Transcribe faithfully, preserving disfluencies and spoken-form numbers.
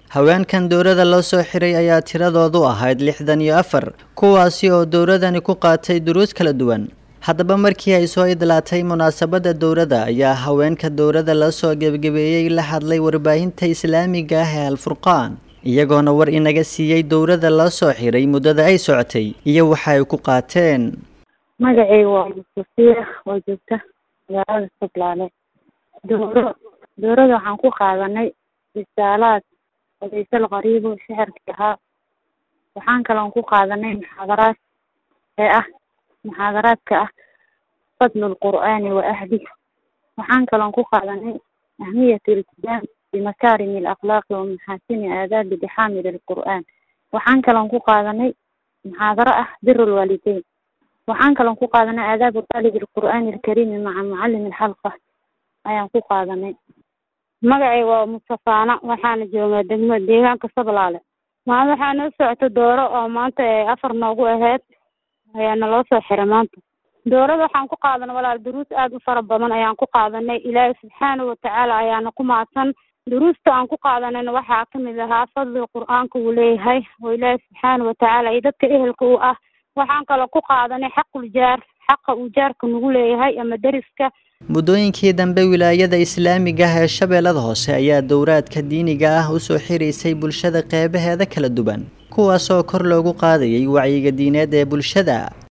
haweenkan dowladda loo soo xiray ayaa tiradoodu ahayd lixdan iyo afar kuwaasi oo dowladani ku qaatay duruus kala duwan. haddaba markii ay soo idlaatay munaasabadda dowladda ayaa haweenka dowladda la soo gebagabeeyey la hadlay warbaahinta islaamiga ah ee Al-Furqaan iyagoona war inaga siiyay dowladda la soo xiray muddada ay socotay iyo waxa ay ku qaateen. magacaygu waa Mustafiya oo joogta magaalada Sablaale. dowro dowrada waxaan ku qaadanay risaalaad wadaysa qariibo shaharka ahaa. waxaan kaloon ku qaadanay muxaadaraad ee ah muxaadaraadka ah fadlul qur'aani wa ahli. waxaan kaloon ku qaadanay ahmiyatul iltizaam بمكارم الأخلاق ومحاسن آداب بحامل القرآن. waxaan kaloon ku qaadanay muxaadaro ah بر الوالدين. waxaan kaloon ku qaadanay آداب طالب القرآن الكريم مع معلم الحلقة ayaan ku qaadanay. magacay waa Mustafaana waxaana joogaa degmada deegaanka Sablaale. maanta waxaan u socota dooro oo maanta ay afar noogu ahayd ayaana loo soo xiray maanta. doorada waxaan ku qaadanay walaal duruus aad u fara badan ayaan ku qaadanay. ilaahay subxaanahu wa tacaala ayaana ku mahadsan. duruusta aan ku qaadanayna waxaa ka mid ahaa fadliga qur'aanka uu leeyahay oo ilaahay subxaanahu wa tacaala iyo dadka ehelka u ah. waxaan kaloo ku qaadanay xaqul jaar xaqa uu jaarka nagu leeyahay ama deriska. muddooyinkii dambe wilaayada islaamiga ah ee Shabeellada Hoose ayaa dowraadka diiniga ah u soo xiriisay bulshada qeybaheeda kala duwan kuwaas oo kor loogu qaadayay wacyiga diineed ee bulshada.